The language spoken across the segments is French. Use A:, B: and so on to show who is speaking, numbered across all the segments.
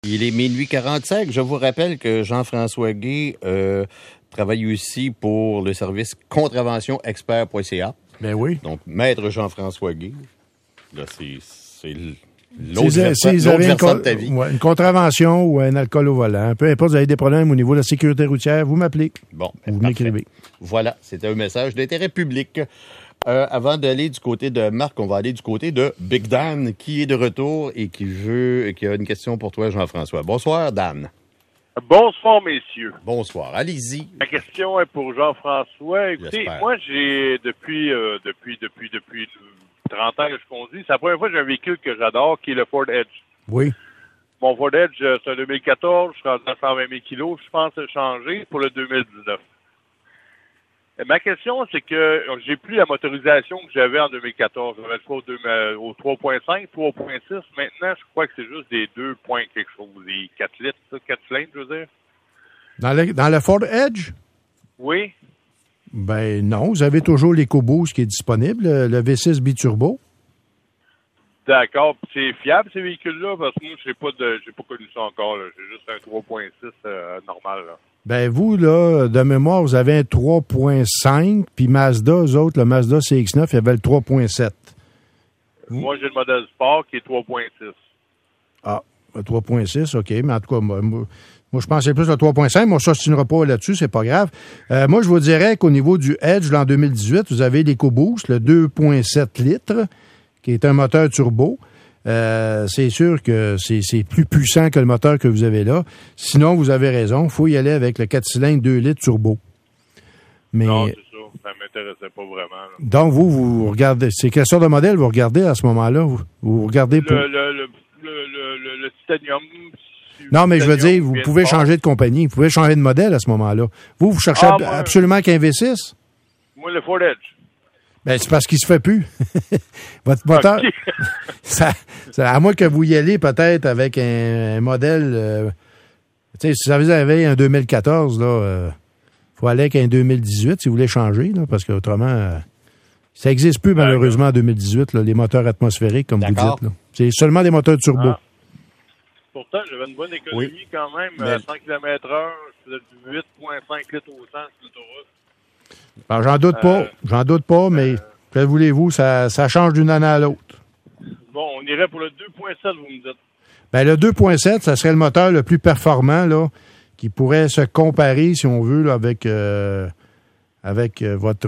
A: Il est minuit 45. Je vous rappelle que Jean-François Guay travaille aussi pour le service contraventionexpert.ca.
B: Ben oui.
A: Donc, maître Jean-François Guay. Là, c'est l'autre versant de ta vie.
B: Ouais, une contravention ou un alcool au volant. Peu importe, vous avez des problèmes au niveau de la sécurité routière, vous m'appelez.
A: Bon.
B: Vous m'écrivez.
A: Voilà, c'était un message d'intérêt public. Avant d'aller du côté de Marc, on va aller du côté de Big Dan, qui est de retour et qui a une question pour toi, Jean-François. Bonsoir, Dan.
C: Bonsoir, messieurs.
A: Bonsoir. Allez-y.
C: Ma question est pour Jean-François. Écoutez, moi, j'ai depuis 30 ans que je conduis. C'est la première fois que j'ai un véhicule que j'adore, qui est le Ford Edge.
B: Oui.
C: Mon Ford Edge, c'est un 2014. Je suis rendu à 120 000 kilos. Je pense changer pour le 2019. Et ma question, c'est que j'ai plus la motorisation que j'avais en 2014. J'avais le choix au 3.5, 3.6. Maintenant, je crois que c'est juste des 2 points quelque chose. Des 4 litres, ça, 4 cylindres, je veux dire.
B: Dans le Ford Edge?
C: Oui.
B: Ben non, vous avez toujours l'EcoBoost qui est disponible, le V6 biturbo.
C: D'accord. C'est fiable, ces véhicules-là? Parce que moi, j'ai pas connu ça encore. Là. J'ai juste un 3.6 normal. Là.
B: Ben vous, là, de mémoire, vous avez un 3.5, puis Mazda, eux autres, le Mazda CX-9, il y avait le 3.7.
C: Moi, j'ai le modèle Sport qui est 3.6.
B: Ah, le 3.6, OK. Mais en tout cas, moi je pensais plus au 3.5. Moi, ça, je ne pas là-dessus, c'est pas grave. Moi, je vous dirais qu'au niveau du Edge, en 2018, vous avez l'EcoBoost, le 2.7 litres, qui est un moteur turbo. C'est sûr que c'est plus puissant que le moteur que vous avez là. Sinon, vous avez raison, il faut y aller avec le 4 cylindres 2 litres turbo. Mais,
C: non, c'est ça. Ça m'intéressait pas vraiment. Là.
B: Donc, vous regardez. C'est quelle sorte de modèle vous regardez à ce moment-là? Vous regardez pour...
C: Le titanium.
B: Non, mais je veux dire, vous pouvez changer de compagnie. Vous pouvez changer de modèle à ce moment-là. Vous cherchez absolument qu'un V6?
C: Moi, le Ford Edge.
B: Ben, c'est parce qu'il se fait plus. Votre moteur, à moins que vous y allez peut-être avec un modèle, tu sais, si vous avez un 2014, là, faut aller avec un 2018 si vous voulez changer, là, parce qu'autrement, ça n'existe plus malheureusement en 2018, là, les moteurs atmosphériques, comme vous dites. Là. C'est seulement des moteurs turbo. Ah.
C: Pourtant, j'avais une bonne économie quand même. À 100 km/h, je faisais 8,5 litres au 100 sur l'autoroute.
B: Ben, j'en doute pas, mais que voulez-vous, ça change d'une année à l'autre.
C: Bon, on irait pour le 2.7, vous me dites.
B: Ben, le 2.7, ça serait le moteur le plus performant, là, qui pourrait se comparer, si on veut, là, avec votre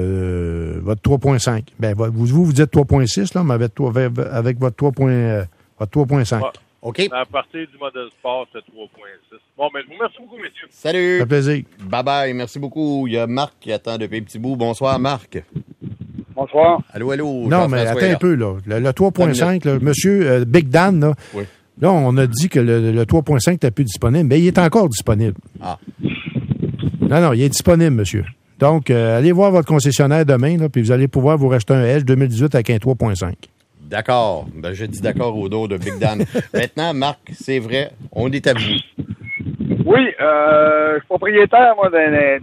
B: 3.5. Ben, vous dites 3.6, là, mais avec votre 3.5.
C: Ouais.
A: OK.
C: À partir du modèle Sport, c'est 3.6. Bon, mais je vous remercie beaucoup, messieurs.
A: Salut.
B: Ça fait plaisir.
A: Bye-bye. Merci beaucoup. Il y a Marc qui attend depuis un petit bout. Bonsoir, Marc.
D: Bonsoir.
A: Allô.
B: Non, mais attends un peu, là. Le 3.5, là, monsieur Big Dan, là,
A: oui.
B: Là, on a dit que le 3.5 n'était plus disponible, mais il est encore disponible.
A: Ah.
B: Non, il est disponible, monsieur. Donc, allez voir votre concessionnaire demain, là, puis vous allez pouvoir vous racheter un Edge 2018 avec un 3.5.
A: D'accord. Ben, je dis d'accord au dos de Big Dan. Maintenant, Marc, c'est vrai, on est à vous.
D: Oui, je suis propriétaire, moi, d'un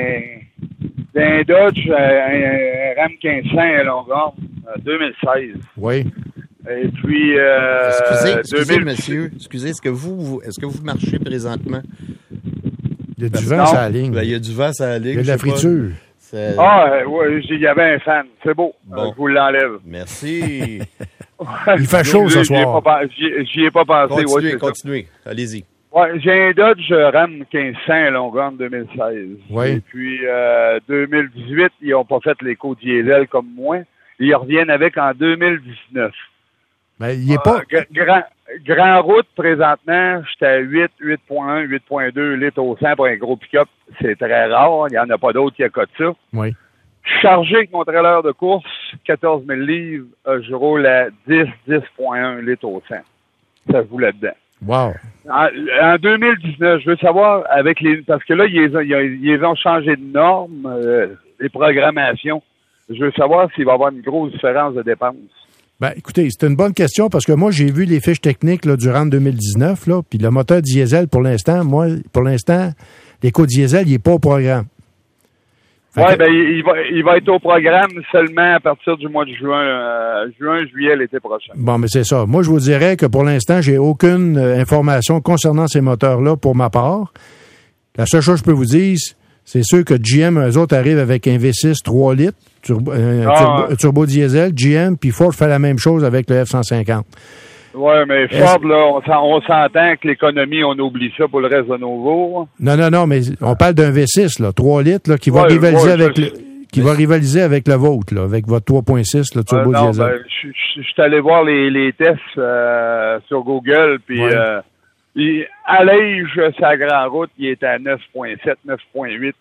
D: Dodge, un Ram 1500 à Longueuil, 2016.
B: Oui.
D: Et puis...
A: Excusez, monsieur. Excusez, est-ce que vous marchez présentement?
B: Il y a du vent sur la ligne.
A: Ben, il y a du vent sur la ligne.
B: Il y a de la friture.
D: Oui, il y avait un fan. C'est beau.
A: Bon.
D: Je vous l'enlève.
A: Merci.
B: Il fait chaud ce soir.
D: J'y ai pas pensé.
A: Continuez. Allez-y.
D: Ouais, j'ai un Dodge Ram 1500 à Longueuil 2016.
B: Oui.
D: Et puis, 2018, ils n'ont pas fait l'éco-diesel comme moi. Ils reviennent avec en 2019.
B: Mais il est pas...
D: Grand route, présentement, j'étais à 8.1, 8.2 litres au 100 pour un gros pick-up. C'est très rare. Il n'y en a pas d'autres qui accotent ça.
B: Oui.
D: Chargé avec mon trailer de course, 14 000 livres, je roule à 10.1 litres au 100. Ça joue là-dedans.
B: Wow.
D: En 2019, je veux savoir, parce que là, ils ont changé de normes, les programmations. Je veux savoir s'il va y avoir une grosse différence de dépenses.
B: Ben, écoutez, c'est une bonne question parce que moi, j'ai vu les fiches techniques là, du Ram 2019, là, puis le moteur diesel, pour l'instant, l'éco-diesel, il n'est pas au programme.
D: Oui, ben il va être au programme seulement à partir du mois de juillet, l'été prochain.
B: Bon, mais c'est ça. Moi, je vous dirais que pour l'instant, j'ai aucune information concernant ces moteurs-là pour ma part. La seule chose que je peux vous dire, c'est sûr que GM, eux autres, arrivent avec un V6 3 litres, turbo diesel, GM, puis Ford fait la même chose avec le F-150.
D: Oui, mais Ford, là, on s'entend que l'économie, on oublie ça pour le reste de nos jours.
B: Non, mais on parle d'un V6, là, 3 litres, là, qui va rivaliser rivaliser avec le vôtre, là, avec votre 3.6, le turbo diesel.
D: Ben, je suis allé voir les tests sur Google, puis à Liège, sa grande route, il est à 9.7, 9.8.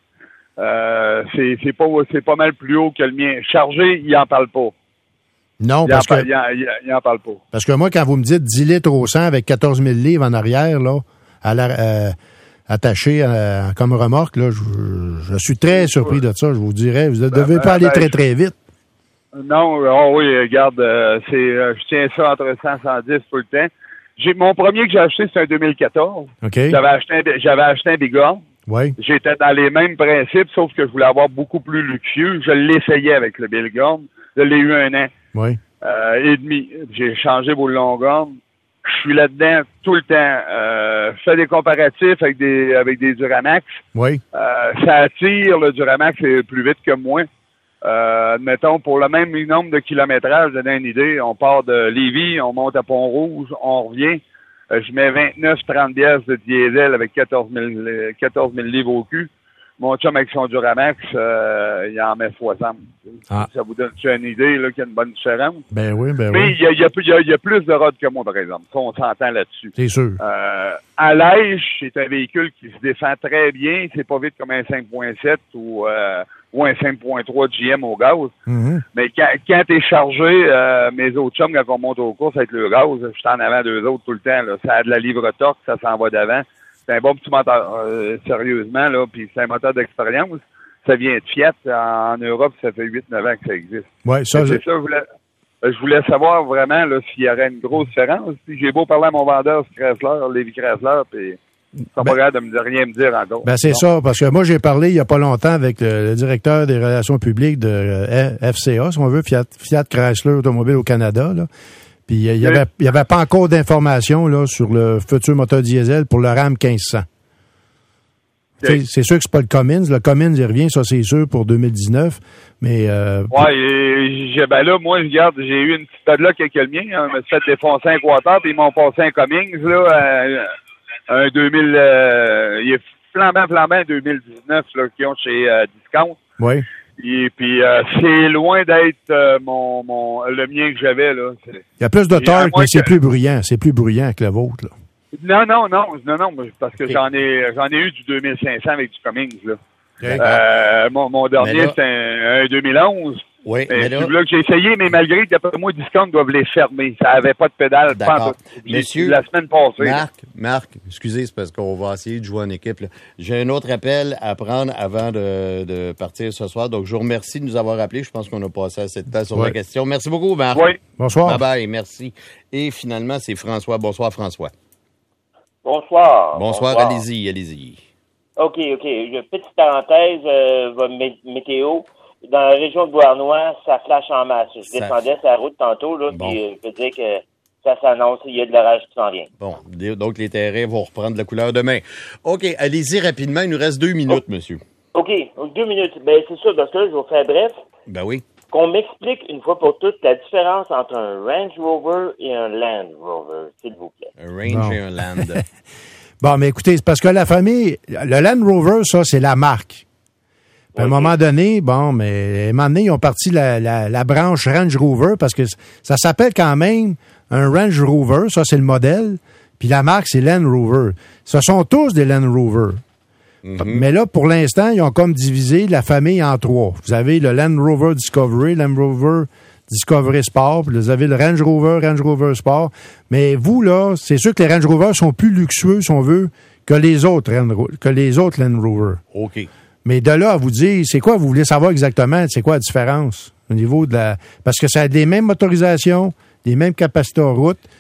D: C'est pas mal plus haut que le mien. Chargé, il en parle pas.
B: Non, parce que...
D: Il en parle pas.
B: Parce que moi, quand vous me dites 10 litres au 100 avec 14 000 livres en arrière, là, attaché comme remorque, là, je suis très surpris de ça. Je vous dirais, vous ne devez pas aller très, très vite.
D: Non, oui, regarde, je tiens ça entre 100 et 110 tout le temps. Mon premier que j'ai acheté, c'est un 2014.
B: OK.
D: J'avais acheté un Bighorn.
B: Oui.
D: J'étais dans les mêmes principes, sauf que je voulais avoir beaucoup plus luxueux. Je l'essayais avec le Bighorn. Je l'ai eu 1 an.
B: Oui.
D: Et demi. J'ai changé pour le Longhorn. Je suis là-dedans tout le temps. Je fais des comparatifs avec des Duramax.
B: Oui.
D: Ça attire le Duramax plus vite que moi. Admettons, pour le même nombre de kilométrage, donner une idée, on part de Lévis, on monte à Pont-Rouge, on revient. Je mets 29-30 piastres de diesel avec 14 000 livres au cul. Mon chum avec son Duramax, il en met 60. Ça vous donne une idée là, qu'il y a une bonne différence?
B: Ben oui.
D: Mais il y a plus de rods que moi, par exemple. Ça, on s'entend là-dessus.
B: C'est sûr.
D: À Liège, c'est un véhicule qui se défend très bien. C'est pas vite comme un 5.7 ou un 5.3 GM au gaz.
B: Mm-hmm.
D: Mais quand t'es chargé, mes autres chums, quand on monte aux courses avec le gaz, je suis en avant d'eux autres tout le temps. Là. Ça a de la livre torque, ça s'en va d'avant. C'est un bon petit moteur, sérieusement, là, puis c'est un moteur d'expérience. Ça vient de Fiat. En Europe, ça fait 8-9 ans que ça existe.
B: Ouais, ça,
D: c'est ça, je voulais savoir vraiment là, s'il y aurait une grosse différence. J'ai beau parler à mon vendeur Chrysler, Lévi Chrysler, puis ils sont pas capables de rien me dire encore.
B: Ben c'est ça, parce que moi, j'ai parlé il y a pas longtemps avec le directeur des relations publiques de FCA, si on veut, Fiat Chrysler Automobile au Canada, là. Puis il y avait pas encore d'informations là sur le futur moteur diesel pour le Ram 1500. Okay. C'est sûr que c'est pas le Cummins. Le Cummins, il revient, ça c'est sûr, pour 2019. Mais
D: ben là, moi, regarde, j'ai eu une petite padlock avec le mien. Je me suis fait défoncer un quater, puis ils m'ont passé un Cummins, là, un 2000... il est flambant 2019, là, qu'ils ont chez Discount.
B: Oui.
D: Et puis, c'est loin d'être le mien que j'avais, là.
B: Il y a plus de torque, mais c'est plus bruyant. C'est plus bruyant que le vôtre, là.
D: Non, parce que j'en ai eu du 2500 avec du Cummins, là.
B: Okay.
D: Mon dernier, c'est un 2011.
A: Oui, mais là
D: que j'ai essayé, mais malgré que, d'après moi, Discount doivent les fermer. Ça avait pas de pédale.
A: D'accord. Monsieur,
D: la semaine passée.
A: Marc, excusez, c'est parce qu'on va essayer de jouer en équipe, là. J'ai un autre appel à prendre avant de partir ce soir. Donc, je vous remercie de nous avoir appelés. Je pense qu'on a passé assez de temps sur la question. Merci beaucoup, Marc.
D: Oui.
B: Bonsoir.
A: Bye-bye, merci. Et finalement, c'est François. Bonsoir, François.
E: Bonsoir.
A: Bonsoir. Allez-y.
E: OK. Une petite parenthèse, météo. Dans la région de Beauharnois, ça flash en masse. Je descendais sur la route tantôt, là, puis je peux dire que ça s'annonce, il y a de l'orage qui s'en vient. Bon,
A: donc les terrains vont reprendre la couleur demain. OK, allez-y rapidement, il nous reste 2 minutes, monsieur.
E: OK, 2 minutes. Ben c'est ça, parce que là, je vais vous faire bref.
A: Ben oui.
E: Qu'on m'explique une fois pour toutes la différence entre un Range Rover et un Land Rover, s'il vous plaît.
A: Un Range et un Land.
B: Bon, mais écoutez, c'est parce que la famille, le Land Rover, ça, c'est la marque. À un moment donné, ils ont parti la branche Range Rover parce que ça s'appelle quand même un Range Rover, ça c'est le modèle, puis la marque c'est Land Rover. Ce sont tous des Land Rover. Mm-hmm. Mais là, pour l'instant, ils ont comme divisé la famille en 3. Vous avez le Land Rover Discovery, Land Rover Discovery Sport, puis vous avez le Range Rover Sport. Mais là, c'est sûr que les Range Rover sont plus luxueux, si on veut, que les autres Land Rover.
A: OK.
B: Mais de là à vous dire, c'est quoi, vous voulez savoir exactement, c'est quoi la différence au niveau de la... Parce que ça a les mêmes motorisations, les mêmes capacités en route,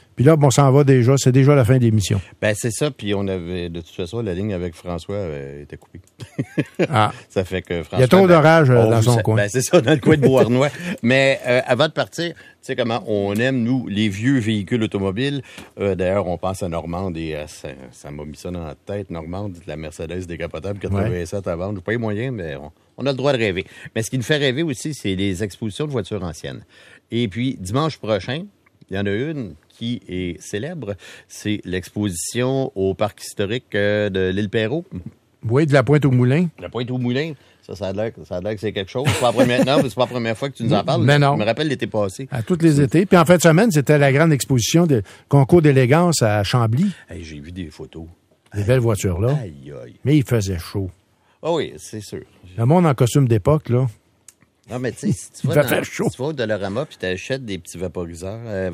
B: Puis là, on s'en va déjà. C'est déjà la fin de l'émission.
A: Ben, c'est ça. Puis on avait, de toute façon, la ligne avec François était coupée.
B: Ah.
A: Ça fait que François...
B: Il y a trop d'orage dans son coin.
A: Ben, c'est ça, dans le coin de Beauharnois. Mais avant de partir, tu sais comment on aime, nous, les vieux véhicules automobiles. D'ailleurs, on pense à Normande et ça m'a mis ça dans la tête. Normande, la Mercedes décapotable 87 à vendre. Pas les moyens, mais on a le droit de rêver. Mais ce qui nous fait rêver aussi, c'est les expositions de voitures anciennes. Et puis, dimanche prochain, il y en a une qui est célèbre. C'est l'exposition au parc historique de l'île Perrot.
B: Oui, de la Pointe-aux-Moulins.
A: La Pointe-aux-Moulins. Ça a l'air que c'est quelque chose. C'est pas la première fois que tu nous en parles.
B: Mais non.
A: Je me rappelle l'été passé.
B: À tous les étés. Puis en fin de semaine, c'était la grande exposition de concours d'élégance à Chambly.
A: Hey, j'ai vu des photos.
B: Des belles voitures, là.
A: Aïe, aïe.
B: Mais il faisait chaud.
A: Ah oui, c'est sûr.
B: Le monde en costume d'époque, là.
A: Non, mais tu sais, si tu vas au Dollarama puis tu achètes des petits vaporisateurs,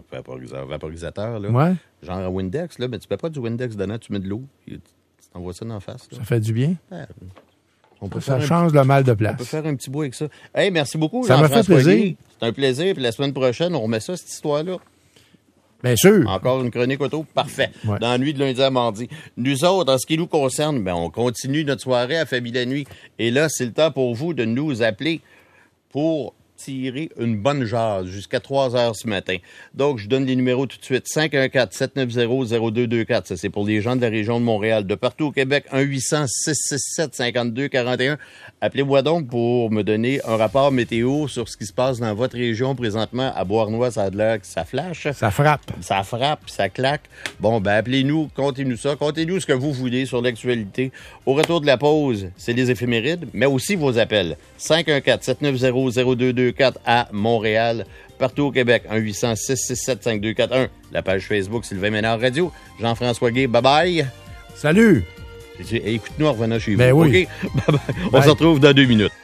A: là,
B: Ouais.
A: genre à Windex, là, mais tu ne mets pas du Windex dedans, tu mets de l'eau. Tu t'envoies ça dans la face. Là.
B: Ça fait du bien.
A: Ouais,
B: Ça change le mal de place.
A: On peut faire un petit bout avec ça. Hey, merci beaucoup.
B: Ça m'a fait plaisir.
A: C'est un plaisir. Puis la semaine prochaine, on remet ça, cette histoire-là.
B: Bien sûr.
A: Encore une chronique auto, parfait.
B: Ouais.
A: Dans la nuit de lundi à mardi. Nous autres, en ce qui nous concerne, on continue notre soirée à Famille la nuit. Et là, c'est le temps pour vous de nous appeler pour tirer une bonne jase jusqu'à 3 heures ce matin. Donc, je donne les numéros tout de suite. 514-790-0224. Ça, c'est pour les gens de la région de Montréal. De partout au Québec, 1-800-667-5241. Appelez-moi donc pour me donner un rapport météo sur ce qui se passe dans votre région présentement. À Beauharnois, ça a de l'air que ça flash.
B: Ça frappe.
A: Ça frappe, ça claque. Bon, appelez-nous, contez-nous ça. Contez-nous ce que vous voulez sur l'actualité. Au retour de la pause, c'est les éphémérides, mais aussi vos appels. 514-790-0224 à Montréal. Partout au Québec, 1-800-667-5241. La page Facebook Sylvain Ménard Radio. Jean-François Guay, bye-bye.
B: Salut!
A: Écoute-nous en revenant chez vous.
B: Ben oui.
A: OK? Bye-bye. On se retrouve dans 2 minutes.